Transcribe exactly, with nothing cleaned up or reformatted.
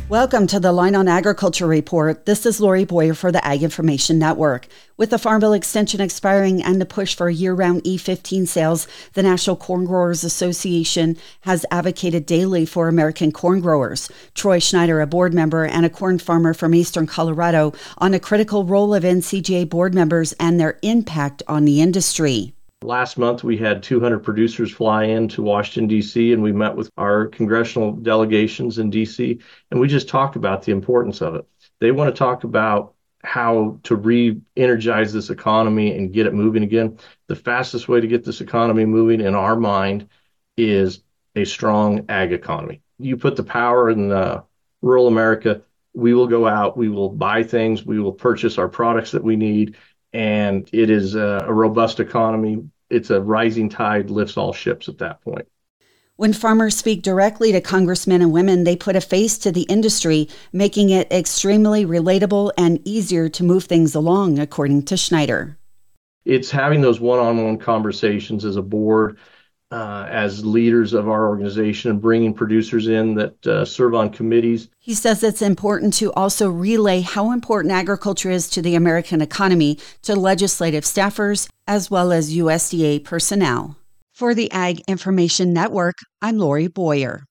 Welcome to the Line on Agriculture Report. This is Lori Boyer for the Ag Information Network. With the Farm Bill extension expiring and the push for year-round E fifteen sales, the National Corn Growers Association has advocated daily for American corn growers. Troy Schneider, a board member and a corn farmer from eastern Colorado, on a critical role of N C G A board members and their impact on the industry. Last month, we had two hundred producers fly in to Washington, D C, and we met with our congressional delegations in D C, and we just talked about the importance of it. They want to talk about how to re-energize this economy and get it moving again. The fastest way to get this economy moving, in our mind, is a strong ag economy. You put the power in uh, rural America, we will go out, we will buy things, we will purchase our products that we need, and it is a, a robust economy. It's a rising tide lifts all ships at that point. When farmers speak directly to congressmen and women, they put a face to the industry, making it extremely relatable and easier to move things along, according to Schneider. It's having those one-on-one conversations as a board, uh, as leaders of our organization, and bringing producers in that uh, serve on committees. He says it's important to also relay how important agriculture is to the American economy to legislative staffers as well as U S D A personnel. For the Ag Information Network, I'm Lori Boyer.